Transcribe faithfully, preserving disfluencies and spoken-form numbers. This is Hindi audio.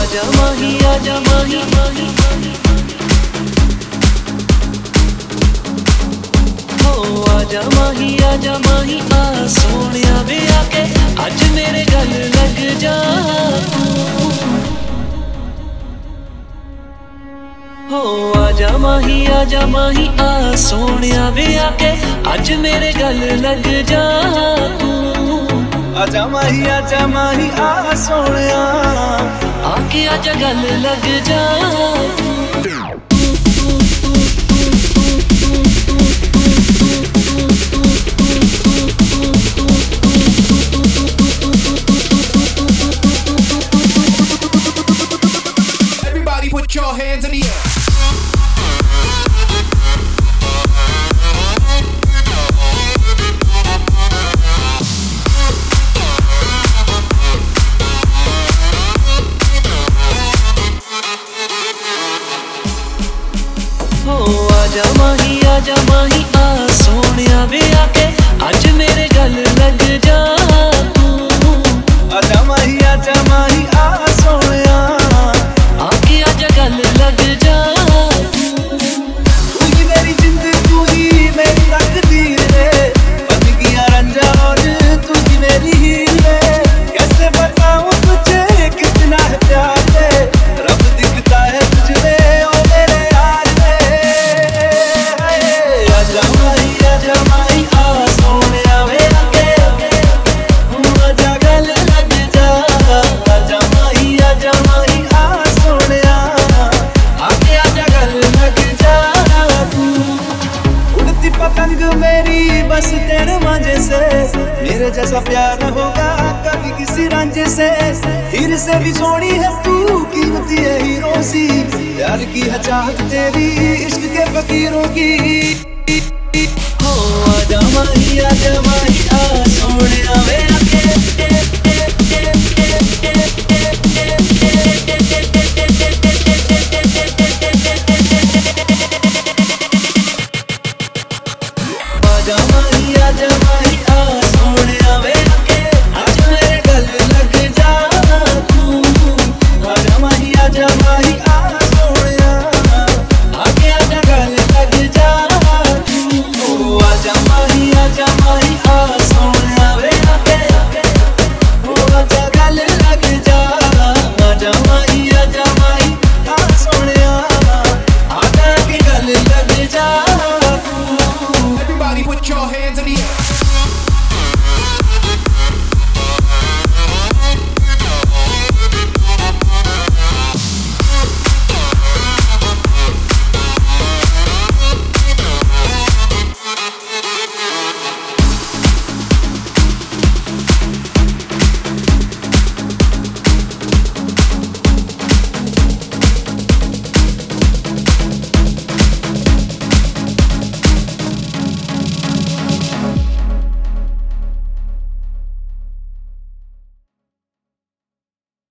आजा माही आजा माही माही हो आजा माही आजा माही आ सोनिया वे आके अज मेरे गल लग जा हो आजा माही आजा माही आ सोनिया वे आके अज मेरे गल लग जा आजा माही आजा माही आ सोनिया आके आजा गल लग जा Everybody put your hands in the air. आजा माही आजा माही आ सोनिया वे आके अज मेरे गल लग जा आजा माही आजा माही आ सोनिया आके आजा गल लग जा तू ही मेरी जिंद तू ही मेरी तकदीर है बन गया रंजा और तू ही मेरी हीर है कैसे बताऊं तुझे कितना है प्यार है रब दिखता है तुझमें ओ मेरे यार आजा माही आजा माही आ सोनिया वे आके आजा गल लग जा आजा माही आजा माही आ सोनिया आके आजा गल लग जा उड़ती पतंग मेरी बस तेरे मांझे से मेरे जैसा प्यार होगा कभी किसी रांझे से हीर से भी सोनी है तू कीमती है हीरो सी प्यार की है चाहत तेरी इश्क के फकीरों की हो आजा माही आजा माही आ सोनिया वे आके आजा माही आजा माही आ सोनिया वे आके आज मेरे गल लग जा तू आजा माही आजा माही आ सोनिया आके आजा गल लग जा तू आजा माही आजा माही आ सोनिया वे आके ओ आजा गल लग जा आजा माही आजा माही आ सोनिया आके गल लग जा।